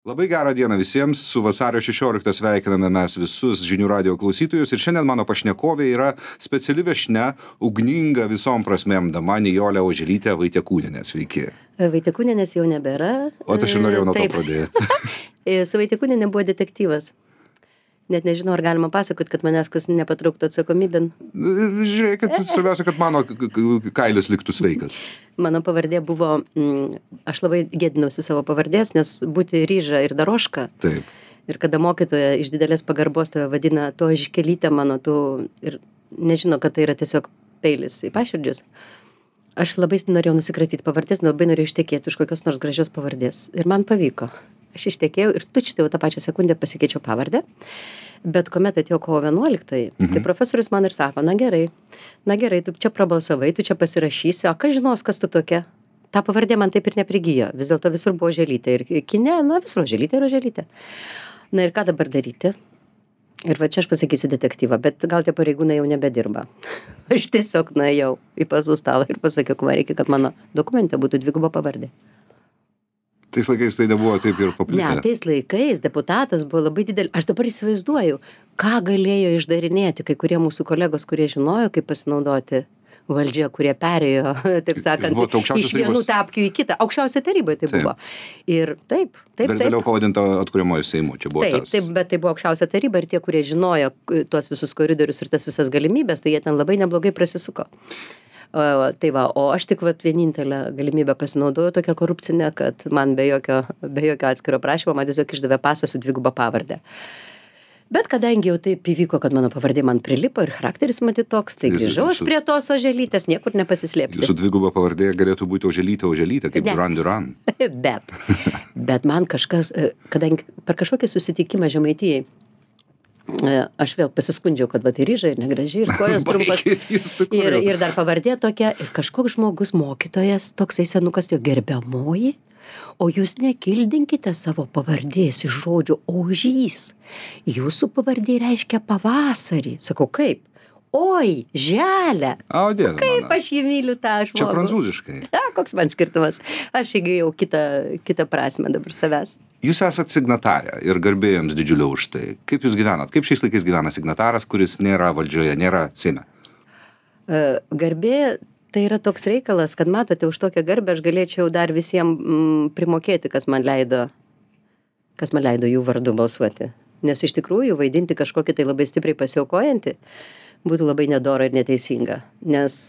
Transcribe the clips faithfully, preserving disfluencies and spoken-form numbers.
Labai gerą dieną visiems, su vasario šešiolikta sveikiname mes visus žinių radijo klausytojus ir šiandien mano pašnekovė yra speciali viešnia, ugninga visom prasmėm dama Nijolė Oželytė Vaitiekūnienė. Sveiki. Vaitiekūnienės jau nebėra. O aš ir norėjau nuo to pradėti. Su Vaitiekūniene buvo detektyvas. Net nežinau, ar galima pasakot, kad manęs kas nepatrauktų atsakomybėn. Žiūrėkit, svarbiausia, kad mano kailis liktų sveikas. Mano pavardė buvo, aš labai gėdinausi savo pavardės, nes būti Ryža ir Daroška. Taip. Ir kada mokytoja iš didelės pagarbos tave vadina to Žikelytė mano, tu ir nežino, kad tai yra tiesiog peilis į paširdžius. Aš labai norėjau nusikratyti pavardės, labai norėjau ištekėti už kokios nors gražios pavardės. Ir man pavyko. Aš ištekėjau ir tučtai jau tą pačią sekundę pasikeičiau pavardę. Bet kuomet atėjo kovo vienuoliktoji, mhm. tai profesorius man ir sako, na gerai, na gerai, tu čia prabalsavai, tu čia pasirašysi, o kas žinos, kas tu tokia? Ta pavardė man taip ir neprigijo, vis dėlto visur buvo Oželytė ir kine, na visur Oželytė ir Oželytė. Na ir ką dabar daryti? Ir va čia aš pasakysiu detektyvą, bet gal tie pareigūnai jau nebedirba. Aš tiesiog nuėjau į pasų stalą ir pasakiau, kuo reikia, kad mano dokumente būtų dviguba pavardė. Tais laikais tai nebuvo taip ir paplitę. Ne, tais laikais deputatas buvo labai didelis. Aš dabar įsivaizduoju, ką galėjo išdarinėti kai kurie mūsų kolegos, kurie žinojo, kaip pasinaudoti valdžia, kurie perėjo, taip sakant, iš vienų tapkių į kitą. Aukščiausia taryba tai buvo. Ir taip, taip, taip. Vėliau pavadinta atkuriamojo Seimu, čia buvo taip, tas. Taip, bet tai buvo aukščiausia taryba ir tie, kurie žinojo tuos visus koridorius ir tas visas galimybės, tai jie ten labai neblogai prasisuko. O, tai va, o aš tik vat, vienintelę galimybę pasinaudojau tokią korupcinę, kad man be jokio, be jokio atskiro prašymo man tiesiog išdavė pasą su dviguba pavardė. Bet kadangi jau taip įvyko, kad mano pavardė man prilipo ir charakteris matyt toks, tai grįžau aš prie tos Oželytės, niekur nepasislėpsiu. Jūsų dviguba pavardė galėtų būti Oželytė Oželytė, kaip Duran Duran. bet, bet man kažkas, kadangi per kažkokį susitikimą Žemaitijai, aš vėl pasiskundžiau, kad va tai Ryža ir negražiai, ir kojos trumpas, ir, ir dar pavardė tokia, ir kažkoks žmogus mokytojas, toksai senukas, jo gerbiamoji, o jūs nekildinkite savo pavardės iš žodžio Ožys. Jūsų pavardė reiškia pavasarį. Sakau, kaip? Oi, želę. O, dieve, kaip mano. Aš jį myliu tą žmogų. Čia prancūziškai. A, koks man skirtumas. Aš įgijau kitą, kitą prasmę dabar savęs. Jūs esat signatarė ir garbė jums didžiulio už tai. Kaip jūs gyvenat? Kaip šiais laikais gyvena signataras, kuris nėra valdžioje, nėra Seime? Garbė tai yra toks reikalas, kad matote, už tokią garbę aš galėčiau dar visiems mm, primokėti, kas man leido, kas man leido jų vardu balsuoti. Nes iš tikrųjų vaidinti kažkokį tai labai stipriai pasiaukojantį būtų labai nedora ir neteisinga. Nes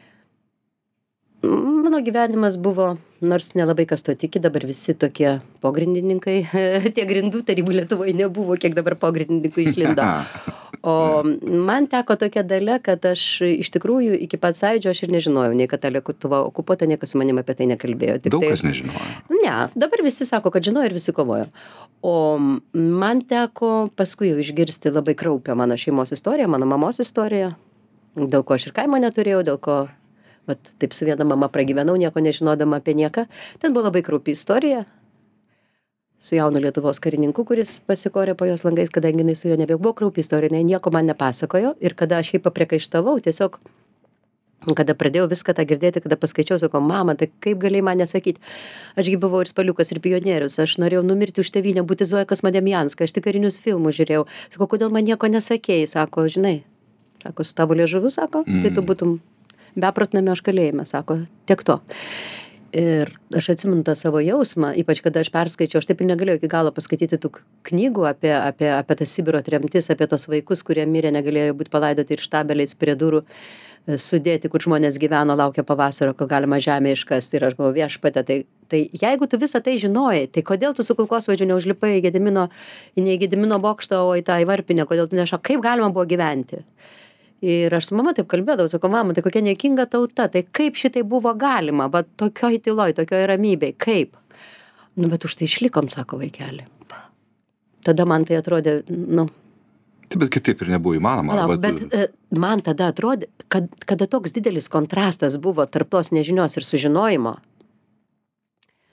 mano gyvenimas buvo, nors nelabai kas to tiki, dabar visi tokie pogrindininkai, tie grindų tarybų Lietuvoje nebuvo, kiek dabar pogrindininkų išlindo. O man teko tokia dalia, kad aš iš tikrųjų iki pat sąjūdžio aš ir nežinojau, nei kad ta Lietuva okupuota, niekas su manim apie tai nekalbėjo. Tik Daug tai, kas nežinojo. Ne, dabar visi sako, kad žinojo ir visi kovojo. O man teko paskui jau išgirsti labai kraupią mano šeimos istoriją, mano mamos istoriją, dėl ko aš ir kaimo neturėjau, dėl ko vat, taip su viena mama pragyvenau, nieko nežinodama apie nieką. Ten buvo labai kraupi istorija su jaunu Lietuvos karininku, kuris pasikorė po jos langais, kadangi jinai su juo nebebuvo kraupi istorija, jinai nieko man nepasakojo. Ir kada aš jai papriekaištavau, tiesiog, kada pradėjau viską tą girdėti, kada paskaičiau, sakau, mama, tai kaip galėjai man nesakyti? Ašgi buvau ir spaliukas, ir pionierius, aš norėjau numirti už tėvynę, būti Zoja Kosmodemjanska, aš tik karinius filmus žiūrėjau. Sakau, kodėl man nieko nesakėjai? Sako, žinai, sako, su tavo liežuviu, sako, mm. tai tu būtum beprotname aš kalėjime, sako, tiek to. Ir aš atsimenu tą savo jausmą, ypač kada aš perskaičiau, aš taip ir negalėjau iki galo paskaityti tų knygų apie, apie, apie tą Sibiro tremtis, apie tos vaikus, kurie mirė, negalėjo būti palaidoti ir štabeliais prie durų sudėti, kur žmonės gyveno, laukia pavasario, kol galima žemę iškasti. Ir aš galvoju, viešpatie, tai, tai jeigu tu visą tai žinojai, tai kodėl tu su kulkosvaidžiu neužlipai į Gedimino, į ne į Gedimino bokštą, o į tą į Varpinę, kodėl tu neša, kaip galima buvo gyventi? Ir aš su mama taip kalbėdavau, sakau, mama, tai kokia niekinga tauta, tai kaip šitai buvo galima, bet tokioj tyloj, tokioj ramybėj, kaip? Nu, bet už tai išlikom, sako vaikeli. Tada man tai atrodė, nu... Taip, bet kitaip ir nebuvo įmanoma. Palauk, bet e, man tada atrodė, kad, kada toks didelis kontrastas buvo tarp tos nežinios ir sužinojimo,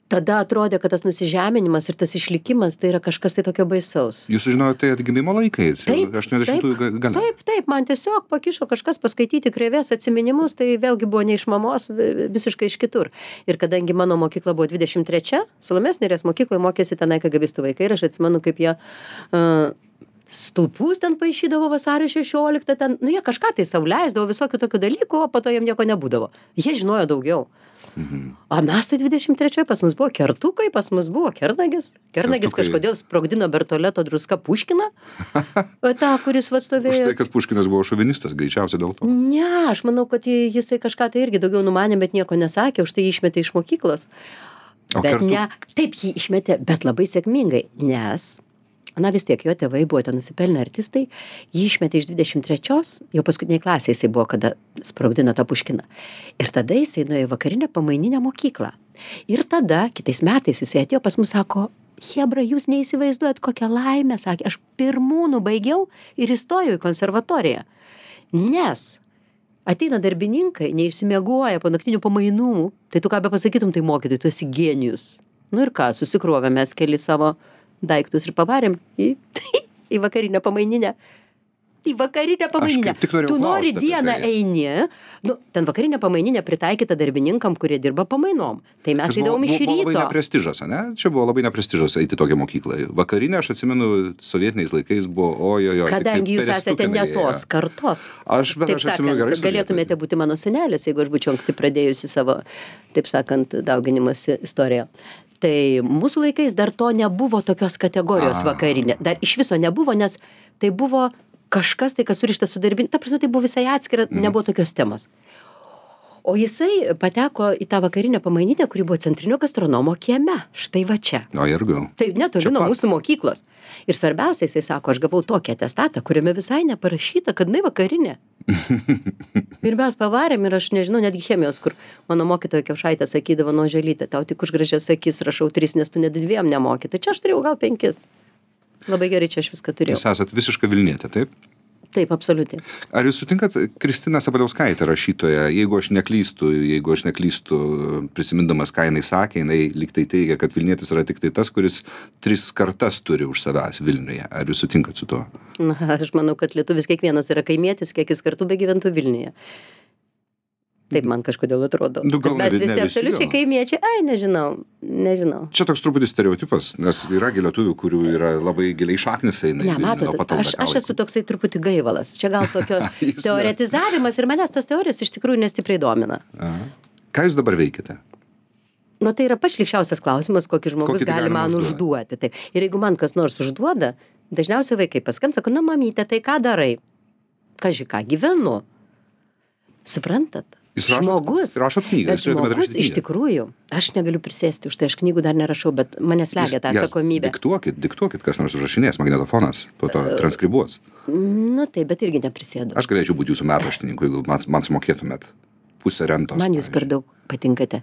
tada atrodė, kad tas nusižeminimas ir tas išlikimas tai yra kažkas tai tokio baisaus. Jūs sužinojote tai atgimimo laikais, Taip, aštuoniasdešimtųjų taip, gale. taip, taip, man tiesiog pakišo kažkas paskaityti Krėvės atsiminimus, tai vėlgi buvo ne iš mamos, vi- visiškai iš kitur. Ir kadangi mano mokykla buvo dvidešimt trečia, Salomėjos Nėries mokykloje mokėsi tenai kagabistų vaikai ir aš atsimenu, kaip jie uh, stulpus ten paišydavo vasario šešioliktą, ten, nu jie kažką tai sau leisdavo, visokių tokių dalykų, o po to jiem nieko nebūdavo. Jie žinojo daugiau. Mhm. O mes tai dvidešimt trečioj pas mus buvo kertukai, pas mus buvo kernagis. Kernagis Kertukai. kažkodėl sprogdino Bertoleto druska Puškiną, o tą, kuris Už atstovėjo. tai, kad Puškinas buvo šovinistas, greičiausiai dėl to. Ne, aš manau, kad ji- jisai kažką tai irgi daugiau numanė, bet nieko nesakė, už tai jį išmetė iš mokyklos. O Bet kartu- ne, taip jį išmetė, bet labai sėkmingai, nes, na vis tiek, jo tėvai buvo ten nusipelnę artistai, jį išmetė iš dvidešimt trečios, jau paskutiniai klasėje jisai buvo, kada sprogdino tą Puškiną. Ir tada jisai nuėjo į vakarinę pamaininę mokyklą. Ir tada, kitais metais jisai atėjo pas mus, sako, Hebra, jūs neįsivaizduojat, kokią laimę, sakė, aš pirmūnų baigiau ir įstojau į konservatoriją. Nes ateina darbininkai, neišsimiegoja po naktinių pamainų, tai tu ką be pasakytum, tai mokytojai, tu esi genijus. Nu ir ką, susikrovėm mes keli savo daiktus ir pavarėm į, į vakarinę pamaininę. Į vakarinę pamaininę. kaip tik norėjau Tu nori klaust apie dieną tai. eini, nu, ten vakarinė pamaininė pritaikyta darbininkam, kurie dirba pamainom. Tai mes Tas buvo, eidavom iš buvo labai ryto. neprestižas, ne? Čia buvo labai neprestižas eiti į tokią mokyklą. Vakarinė, aš atsimenu, sovietiniais laikais buvo, ojojo. Kadangi jūs esate ne tos kartos. Aš, bet Taip aš atsimenu sakant, gerai. galėtumėte būti mano senelis, jeigu aš būčiau anksti pradėjusi savo, taip sakant, dauginimosi istoriją. Tai mūsų laikais dar to nebuvo tokios kategorijos A. vakarinė. Dar iš viso nebuvo, nes tai buvo kažkas, tai kas surišta su darbin. Ta prasme, tai buvo visai atskira, nebuvo tokios temos. O jisai pateko į tą vakarinę pamaininę, kuri buvo centrinio gastronomo kieme. Štai va čia. O irgi. Tai netoli Čia nuo pat. mūsų mokyklos. Ir svarbiausia, jisai sako, aš gavau tokį atestatą, kuriame visai neparašyta, kad jinai vakarinė. Ir mes pavarėm ir aš nežinau, netgi chemijos, kur mano mokytoja Kiaušaitė sakydavo, nu, Želytė, tau tik už gražias akis rašau tris, nes tu net dviem nemoki. Tai čia aš turėjau gal penkis. Labai gerai, čia aš viską turėjau. Jūs esat visiška Vilnietė, taip? Taip, absoliučiai. Ar jūs sutinkat Kristiną Sabaliauskaitę rašytoją, jeigu aš neklystu, jeigu aš neklystu, prisimindamas, ką jinai sakė, jinai lyg tai teigia, kad Vilnietis yra tik tai tas, kuris tris kartas turi už savęs Vilniuje. Ar jūs sutinkat su tuo? Na, aš manau, kad lietuvis kiekvienas yra kaimietis, kiek jis kartų begyventų Vilniuje. Taip man kažkodėl atrodo. Nu, gal Kad mes ne- ne visi visi, absoliučiai gal. kaimiečiai. Ai, nežinau, nežinau. Čia toks truputį stereotipas, nes yra gi lietuvių, kurių yra labai giliai šaknis eina. į Ne, Vilnių matot, nuo pat aš, L D K aš esu laikų. toksai truputį gaivalas. Čia gal tokio Jis ne. teoretizavimas ir manęs tos teorijos iš tikrųjų nestipriai domina. Aha. Ką jūs dabar veikite? Nu, tai yra pašlikščiausias klausimas, kokį žmogus Kokį tai gali galima man užduoti. užduoti. Taip. Ir jeigu man kas nors užduoda, dažniausiai vaikai paskambina, sako, na, mamytė, tai ką darai? Kaži, ką gyvenu? Suprantat? Jūs rašot- Žmogus, rašot knygą, bet jūs turėtumėte žmogus rašyti iš knygą. tikrųjų, aš negaliu prisėsti už tai, aš knygų dar nerašau, bet mane slegia tą Jūs jas atsakomybę. Diktuokit, diktuokit, kas nors užrašinės, magnetofonas, po to transkribuos. Nu, taip, bet irgi neprisėdu. Aš galėčiau būti jūsų metraštininku, jeigu man, man sumokėtumėt pusę rentos. Man jūs per daug patinkate.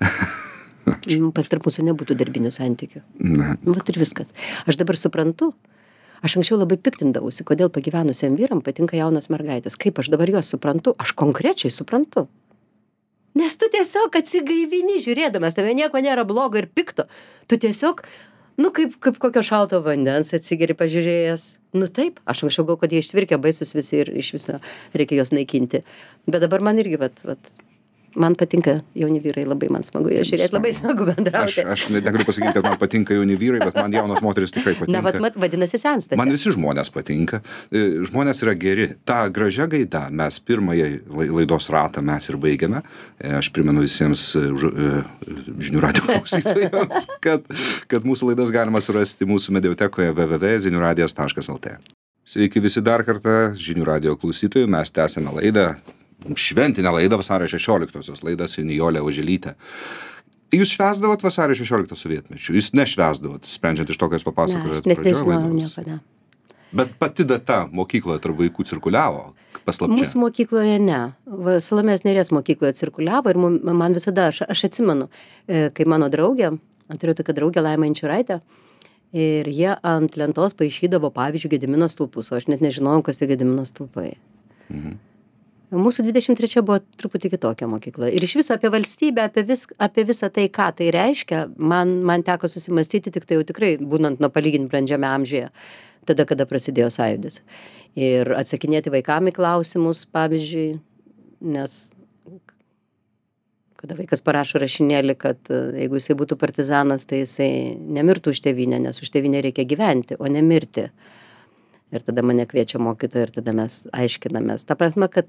Mm, Pas tarp mūsų nebūtų darbinių santykių. Ne. Nu, vat ir viskas. Aš dabar suprantu. Aš anksčiau labai piktindavausi, kodėl pagyvenusiam vyram patinka jaunas mergaitės. Kaip aš dabar juos suprantu? Aš konkrečiai suprantu. Nes tu tiesiog atsigaivini žiūrėdamas, tave nieko nėra blogo ir pikto. Tu tiesiog, nu, kaip, kaip kokio šalto vandens atsigeri pažiūrėjęs. Nu taip, aš anksčiau gal, kad jie ištvirkė baisus visi ir iš viso reikia juos naikinti. Bet dabar man irgi, vat, vat, man patinka jauni vyrai, labai man smagu juos žiūrėti, labai smagu Aš, bendrauti. aš ne- negaliu pasakyti, kad man patinka jauni vyrai, bet man jaunos moteris tikrai patinka. Na, vat, mat, vadinasi, senstate. Man visi žmonės patinka. E, Žmonės yra geri. Ta gražia gaida mes pirmąją lai- laidos ratą mes ir baigiame. E, Aš primenu visiems e, žu- e, žinių radio klausytojams, kad, kad mūsų laidas galima surasti mūsų mediotekoje w w w taškas zinių radijas taškas l t. Sveiki visi dar kartą žinių radio klausytojai. Mes tęsime laidą, šventinę laidą vasario šešioliktosios laidą su Nijole Oželyte. Jūs švęsdavot vasario šešioliktą sovietmečiu? Jūs nešvęsdavot, sprendžiant iš to, kas Ne, papasakojot aš net pradžioje nežinojau laidos. niekada. Bet pati data mokykloje tarp vaikų cirkuliavo paslapčia. Mūsų mokykloje ne. Va, Salomėjos Nėries mokykloje cirkuliavo ir mum- man visada, aš, aš atsimenu, e, kai mano draugė, turiu tokią draugę Laimą Inčiūraitę, ir jie ant lentos paišydavo, pavyzdžiui, Gedimino stulpus, o aš net nežinojau, kas tai Gedimino stulpai. Mhm. Mūsų dvidešimt trečia buvo truputį kitokia mokykla. Ir iš viso apie valstybę, apie, vis, apie visą tai, ką tai reiškia, man, man teko susimastyti tik tai jau tikrai, būnant nuo palyginti brandžiame amžiuje, tada, kada prasidėjo sąjūdis. Ir atsakinėti vaikam į klausimus, pavyzdžiui, nes kada vaikas parašo rašinėlį, kad jeigu jisai būtų partizanas, tai jisai nemirtų už tėvynę, nes už tėvynę reikia gyventi, o ne mirti. Ir tada mane kviečia mokytoja ir tada mes aiškinamės. Ta prasme, kad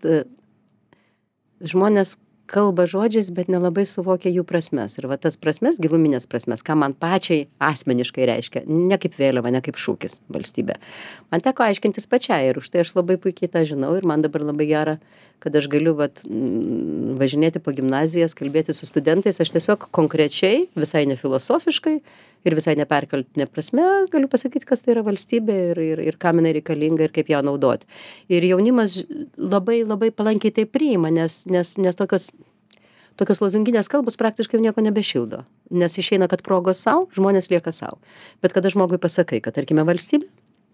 žmonės kalba žodžiais, bet nelabai suvokia jų prasmes. Ir va tas prasmes, giluminės prasmes, ką man pačiai asmeniškai reiškia, ne kaip vėliava, ne kaip šūkis valstybė. Man teko aiškintis pačiai ir už tai aš labai puikiai tą žinau ir man dabar labai gera, kad aš galiu vat, važinėti po gimnazijas, kalbėti su studentais, aš tiesiog konkrečiai, visai nefilosofiškai ir visai neperkeltinė prasme galiu pasakyti, kas tai yra valstybė ir, ir, ir kam jinai reikalinga ir kaip ją naudoti. Ir jaunimas labai, labai palankiai tai priima, nes, nes, nes tokios, tokios lozunginės kalbos praktiškai nieko nebešildo. Nes išeina, kad progos savo, žmonės lieka savo. Bet kada žmogui pasakai, kad tarkime valstybė,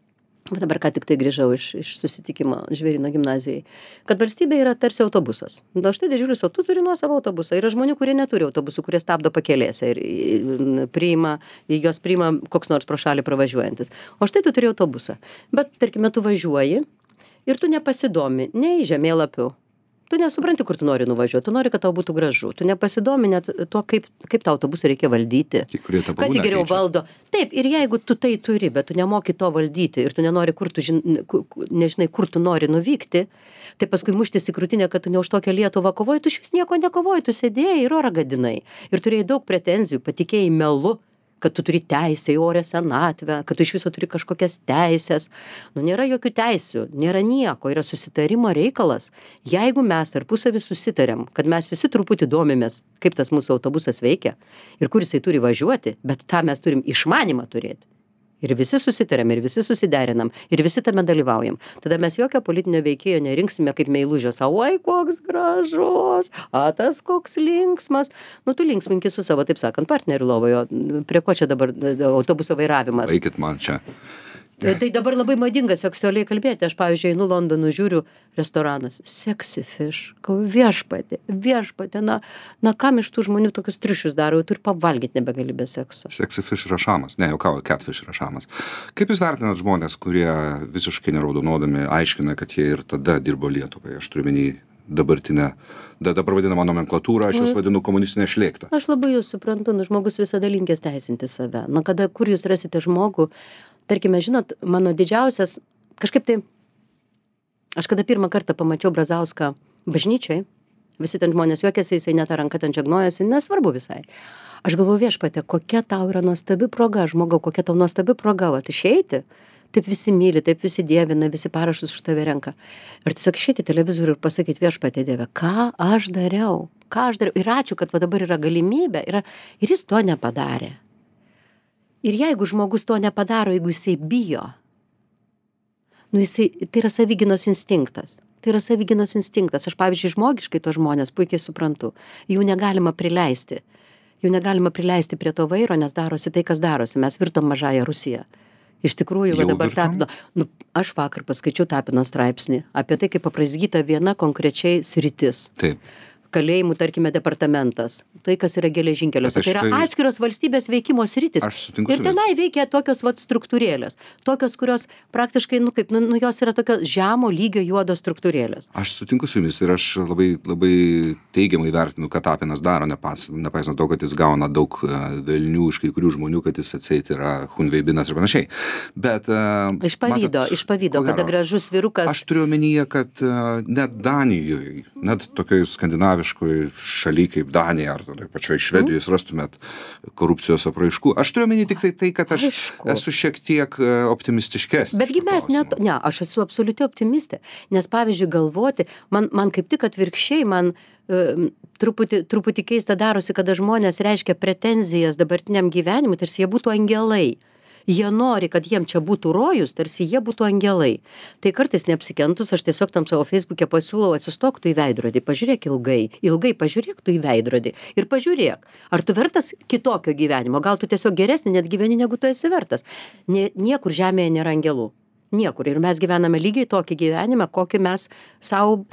dabar ką tik tai grįžau iš, iš susitikimo Žvėryno gimnazijai, kad valstybė yra tarsi autobusas. Na štai didžiulis, o tu turi nuosavą autobusą. Yra žmonių, kurie neturi autobusų, kurie stabdo pakelėse ir priima, jos priima koks nors pro šalį pravažiuojantis. O štai tu turi autobusą. Bet, tarkime, tu važiuoji ir tu nepasidomi nei žemėlapių. Tu nesupranti, kur tu nori nuvažiuoti, tu nori, kad tau būtų gražu. Tu nepasidomi net to, kaip, kaip tą autobusą reikia valdyti. Kas jį geriau valdo. Taip, ir jeigu tu tai turi, bet tu nemoki to valdyti ir tu nenori, kur tu, žin, nežinai, kur tu nori nuvykti, tai paskui muštis į krūtinę, kad tu ne už tokią Lietuvą kovoji, tu iš vis nieko nekovoji, tu sėdėjai ir orą gadinai. Ir turėjai daug pretenzijų, patikėjai melu, kad tu turi teisę į orę senatvę, kad tu iš viso turi kažkokias teisės. Nu, nėra jokių teisių, nėra nieko, yra susitarimo reikalas. Jeigu mes tarpusavį susitarėm, kad mes visi truputį domimės, kaip tas mūsų autobusas veikia ir kur jisai turi važiuoti, bet tą mes turim išmanymą turėti. Ir visi susitarėm, ir visi susiderinam, ir visi tame dalyvaujam. Tada mes jokio politinio veikėjo nerinksime kaip meilužės. Oi, koks gražus, a tas koks linksmas. Nu, tu linksminki su savo, taip sakant, partneriu lovoje. Prie ko čia dabar autobuso vairavimas? Eikit man čia. Tai dabar labai madinga seksualiai kalbėti. Aš, pavyzdžiui, einu Londonu, žiūriu restoranas. Sexy fish. Viešpatė, viešpatė. Na, na, kam iš tų žmonių tokius triušius daro? Jau turi pavalgyti nebegali be sekso. Sexy fish yra šamas. Ne, jau ką, catfish yra šamas. Kaip jūs vertinat žmonės, kurie visiškai neraudonodami aiškina, kad jie ir tada dirbo Lietuvai? Aš turiu menį dabartinę, da, dabar vadinamą nomenklatūrą, aš jūs vadinu komunistinę šlėktą. Aš labai jūs suprantu, nu, žmogus visada linkęs teisinti save. Na, kada, kur jūs rasite žmogų, tarkime, žinot, mano didžiausias, kažkaip tai, aš kada pirmą kartą pamačiau Brazauską bažnyčioj, visi ten žmonės juokėsi, jisai net ranką ten čiagnojasi, nesvarbu visai. Aš galvoju, viešpatie, kokia tau yra nuostabi proga, žmogau, kokia tau nuostabi proga, vat išeiti, taip visi myli, taip visi dievina, visi parašus už tave renka. Ir tiesiog išeiti televizorių ir pasakyti, viešpatie Dieve, ką aš dariau, ką aš dariau. Ir ačiū, kad va dabar yra galimybė, yra, ir jis to nepadarė. Ir jeigu žmogus to nepadaro, jeigu jisai bijo, nu jisai, tai yra savigynos instinktas. Tai yra savigynos instinktas. Aš, pavyzdžiui, žmogiškai to žmonės puikiai suprantu. Jų negalima prileisti. Jų negalima prileisti prie to vairo, nes darosi tai, kas darosi. Mes virtom mažąją Rusiją. Iš tikrųjų, va dabar Tapino, nu, aš vakar paskaičiau Tapino straipsnį apie tai, kaip apraizgyta viena konkrečiai sritis. Taip. Kalėjimų, tarkime, departamentas. Tai, kas yra geležinkeliuose. Tai yra tai... atskiros valstybės veikimo sritis. Ir tenai veikia tokios vat struktūrėlės. Tokios, kurios praktiškai, nu kaip, nu, nu jos yra tokios žemo lygio juodos struktūrėlės. Aš sutinku su jumis ir aš labai, labai teigiamai vertinu, kad Tapinas daro, nepas, nepaisant to, kad jis gauna daug uh, velnių iš kai kurių žmonių, kad jis atseit yra hunveibinas ir panašiai. Bet... Uh, iš pavydo, matot, iš pavydo, kada gražus vyrukas... Aš turiu omenyje, kad uh, net Danijoje, net tokioj Skandinavijoj šaly kaip Danija ar tai pačioj Švedijos mm. rastumėt korupcijos apraiškų. Aš turiu omeny tik tai, tai kad aš Aišku. esu šiek tiek optimistiškesnis. Betgi mes net, ne, aš esu absoliuti optimistė, nes pavyzdžiui galvoti, man, man kaip tik atvirkščiai, man uh, truputį, truputį keista darosi, kada žmonės reiškia pretenzijas dabartiniam gyvenimui, tarsi jie būtų angelai. Jie nori, kad jiem čia būtų rojus, tarsi jie būtų angelai. Tai kartais neapsikentus, aš tiesiog tam savo Facebook'e pasiūlau, atsistok tu į veidrodį, pažiūrėk ilgai, ilgai pažiūrėk tu į veidrodį ir pažiūrėk, ar tu vertas kitokio gyvenimo, gal tu tiesiog geresnį net gyveni, negu tu esi vertas. Nie, niekur žemėje nėra angelų. Niekur. Ir mes gyvename lygiai tokį gyvenimą, kokį mes savo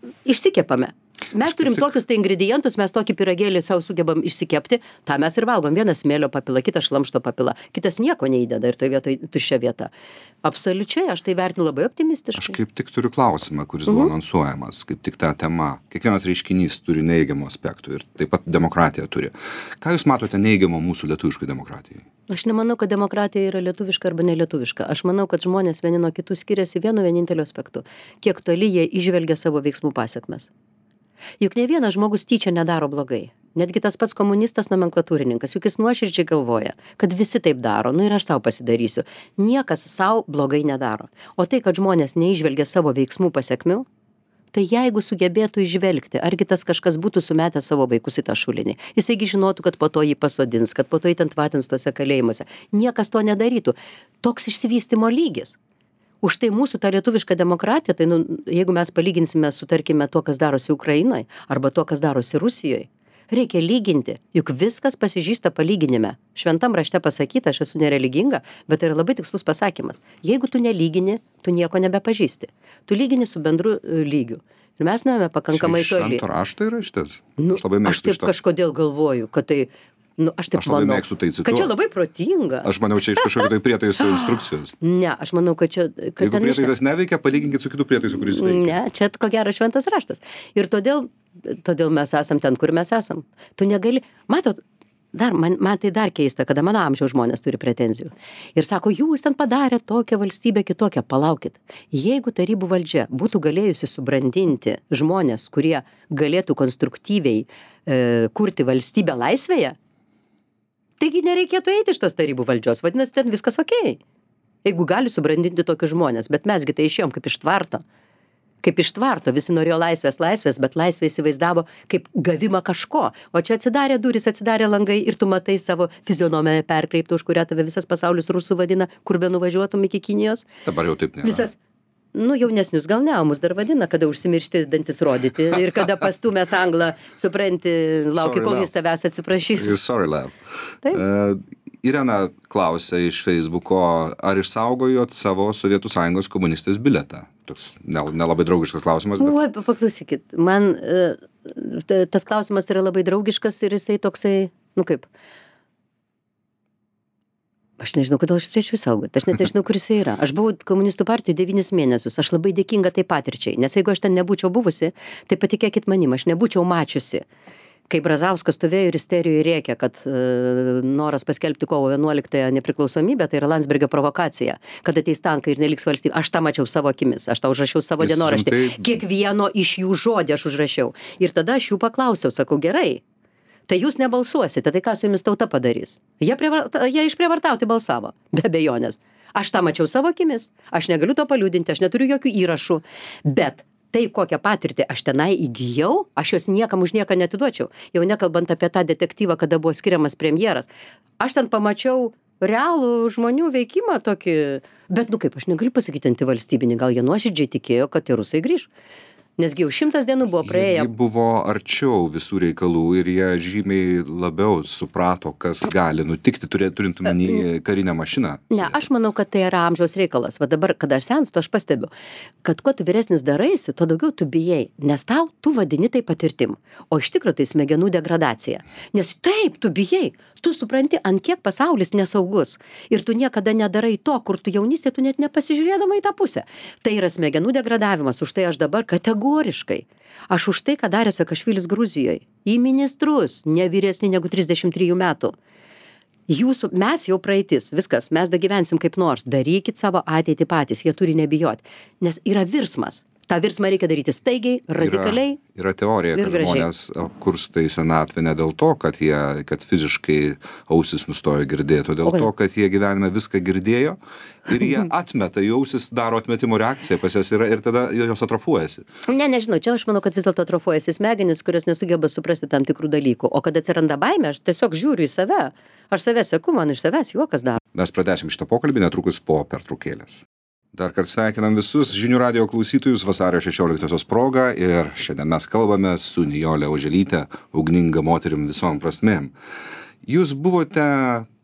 išsikepame. Mes turim tik- tokius tai ingredientus, mes tokį pyragėlį savo sugebam išsikepti, tą mes ir valgom. Vienas smėlio papila, kitas šlamšto papila, kitas nieko neįdeda ir toje vietoje tuščia vieta. Absoliučiai, aš tai vertinu labai Aš optimistiškai. kaip tik turiu klausimą, kuris buvo anonsuojamas, kaip tik ta tema. Kiekvienas reiškinys turi neigiamų aspektų ir taip pat demokratija turi. Ką Jūs matote neigiamo mūsų lietuviškai demokratijai? Aš nemanau, kad demokratija yra lietuviška arba nelietuviška. Aš manau, kad žmonės vieni nuo kitų skiriasi vienu vieninteliu aspektu. Kiek toli jie išvelgia savo veiksmų pasiekmes. Juk ne vienas žmogus tyčia nedaro blogai. Netgi tas pats komunistas nomenklatūrininkas, juk jis nuoširdžiai galvoja, kad visi taip daro, nu ir aš savo pasidarysiu. Niekas savo blogai nedaro. O tai, kad žmonės neižvelgia savo veiksmų pasiekmių, tai jeigu sugebėtų išvelgti, argi tas kažkas būtų sumetęs savo vaikus į tą šulinį, jisaigi žinotų, kad po to jį pasodins, kad po to jį ten vatins tuose kalėjimuose. Niekas to nedarytų. Toks išsivystymo lygis. Už tai mūsų ta lietuviška demokratija, tai nu, jeigu mes palyginsime su, tarkime, to, kas darosi Ukrainoje, arba to, kas darosi Rusijoje, reikia lyginti, juk viskas pasižįsta palyginime. Šventam rašte pasakyta, aš esu nereliginga, bet tai yra labai tikslus pasakymas. Jeigu tu nelygini, tu nieko nebepažįsti. Tu lygini su bendru e, lygiu. Ir mes nuėjome pakankamai Čia iš toli. švento rašto yra šitas? Nu, aš labai aš mėgstu taip šitą. kažkodėl galvoju, kad tai, nu, aš taip Aš labai manau, mėgstu tai kad čia cituoti. labai protinga. Aš maniau, čia iš kažkokio tai prietaiso instrukcijos. Ne, aš manau, kad čia... Kad Jeigu ten iš- prietaisas neveikia, palyginkit su kitu prietaisu, kuris veikia. Ne, čia ko gero šventas raštas. Ir todėl, todėl mes esam ten, kur mes esam. Tu negali, matot, dar, man, man tai dar keista, kada mano amžiaus žmonės turi pretenzijų. Ir sako, jūs ten padarė tokią valstybę kitokią, palaukit. Jeigu tarybų valdžia būtų galėjusi subrandinti žmonės, kurie galėtų konstruktyviai e, kurti valstybę laisvėje, taigi nereikėtų eiti iš tos tarybų valdžios, vadinasi, ten viskas okei. Jeigu gali subrandinti tokius žmonės, bet mesgi tai išėjom kaip iš tvarto. Kaip iš tvarto, visi norėjo laisvės, laisvės, bet laisvė įsivaizdavo kaip gavimą kažko. O čia atsidarė durys, atsidarė langai ir tu matai savo fizionomiją perkreiptą, už kurią tave visas pasaulis rusų vadina, kur be nuvažiuotum iki Kinijos. Dabar jau taip nėra. Visas, nu jaunesnius gal ne, o mus dar vadina, kada užsimiršti dantis rodyti ir kada pastumės anglą, supranti, lauki, Sorry, kol love. jis tavęs atsiprašys. You're sorry, love. Taip. Uh, Irena klausia iš Facebooko, ar išsaugojot savo Sovietų Sąjungos komunistės bilietą? Toks nel- nelabai draugiškas klausimas, bet Oi, pa- paklausykit, man e, ta- tas klausimas yra labai draugiškas ir jisai toksai, nu kaip, aš nežinau, kodėl aš turėčiau saugoti, aš net nežinau, kur jisai yra. Aš buvau komunistų partijoje devynis mėnesius, aš labai dėkinga tai patirčiai, nes jeigu aš ten nebūčiau buvusi, tai patikėkit manim, aš nebūčiau mačiusi. Kai Brazauskas stovėjo ir isterijoje rėkė, kad e, noras paskelbti kovo vienuoliktąją nepriklausomybę, tai yra Landsbergio provokacija, kad ateis tankai ir neliks valstybė. Aš tą mačiau savo akimis, aš tą užrašiau savo Jūs dienoraštį. rimtai- Kiekvieno iš jų žodį aš užrašiau. Ir tada aš jų paklausiau, sakau, gerai, tai jūs nebalsuosite, tai ką su jumis tauta padarys? Jie, prievar, jie išprievartauti balsavo, be abejonės. Aš tą mačiau savo akimis, aš negaliu to paliudinti, aš neturiu jokių įrašų, bet tai, kokią patirtį aš tenai įgyjau, aš jos niekam už nieką netiduočiau. Jau nekalbant apie tą detektyvą, kada buvo skiriamas premjeras. Aš ten pamačiau realų žmonių veikimą tokį, bet, nu kaip, aš negaliu pasakyti antivalstybinį, gal jie nuoširdžiai tikėjo, kad tie rusai grįž. Nesgi jau šimtas dienų buvo praėję. jie buvo arčiau visų reikalų ir jie žymiai labiau suprato, kas gali nutikti, turė- turint omeny karinę mašiną. Ne, aš manau, kad tai yra amžiaus reikalas. Va dabar, kada aš senstu, aš pastebiu, kad kuo tu vyresnis daraisi, tuo daugiau tu bijai, nes tau tu vadini tai patirtim, o iš tikrųjų tai smegenų degradacija. Nes taip, tu bijai, tu supranti, ant kiek pasaulis nesaugus ir tu niekada nedarai to, kur tu jaunystė, tu net nepasižiūrėdama į tą pusę. Tai yra smegenų degradavimas, už tai aš dabar kategoriškai. Aš už tai, ką darė Sakašvilis Gruzijoje, į ministrus, ne vyresni negu trisdešimt trijų metų. Jūsų, mes jau praeitis, viskas, mes dagyvensim kaip nors, darykit savo ateitį patys, jie turi nebijoti, nes yra virsmas. Ta virsmą reikia daryti staigiai, radikaliai. Yra, yra teorija, ir kad gražiai. žmonės kursta į senatvę ne dėl to, kad, jie, kad fiziškai ausis nustojo girdėti, o dėl O kodėl? to, kad jie gyvenime viską girdėjo ir jie atmeta, jų ausis daro atmetimo reakciją pas jas yra, ir tada jos atrofuojasi. Ne, nežinau, čia aš manau, kad vis dėlto atrofuojasi smegenys, kurios nesugeba suprasti tam tikrų dalykų. O kad atsiranda baimė, aš tiesiog žiūriu į save. Aš save seku, man iš savęs juokas daro. Mes pradėsim šitą pokalbį netrukus po pertraukėlės. Dar kartą sveikinam visus žinių radijo klausytojus vasario šešioliktosios proga ir šiandien mes kalbame su Nijole Oželyte, ugninga moterim visom prasmėm. Jūs buvote